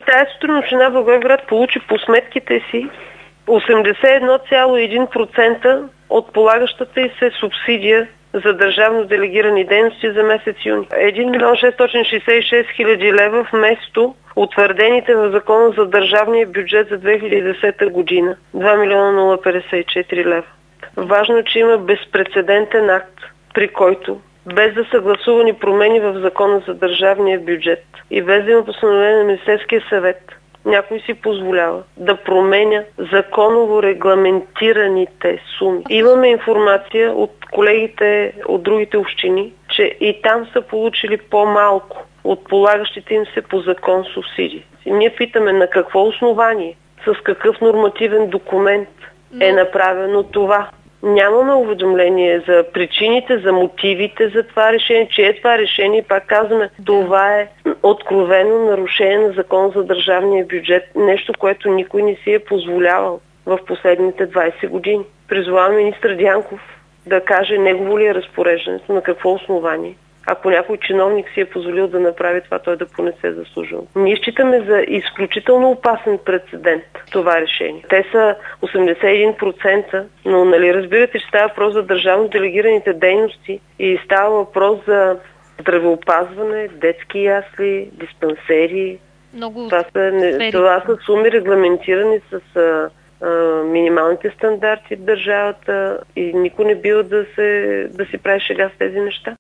Тая сутрин община Благоевград получи по сметките си 81,1% от полагащата й се субсидия за държавно делегирани дейности за месец юни. 1 милион 666 хиляди лева вместо утвърдените в закона за държавния бюджет за 2010 година 2 милиона 054 лева. Важно е, че има безпрецедентен акт, при който без да са гласувани промени в закона за държавния бюджет и без да има постановление на Министерския съвет, някой си позволява да променя законово регламентираните суми. Имаме информация от колегите от другите общини, че и там са получили по-малко от полагащите им се по закон субсидии. И ние питаме на какво основание, с какъв нормативен документ е направено това. Нямаме уведомление за причините, за мотивите за това решение, че е това решение. Пак казваме, това е откровено нарушение на закон за държавния бюджет. Нещо, което никой не си е позволявал в последните 20 години. Призовавам министър Дянков да каже негово ли е разпореждането, на какво основание. Ако някой чиновник си е позволил да направи това, той да понесе заслужено. Ние считаме за изключително опасен прецедент това решение. Те са 81%, но разбирате, че става въпрос за държавно делегираните дейности и става въпрос за здравеопазване, детски ясли, диспансери. Това са суми регламентирани с минималните стандарти в държавата и никой не бива да си прави шега с тези неща.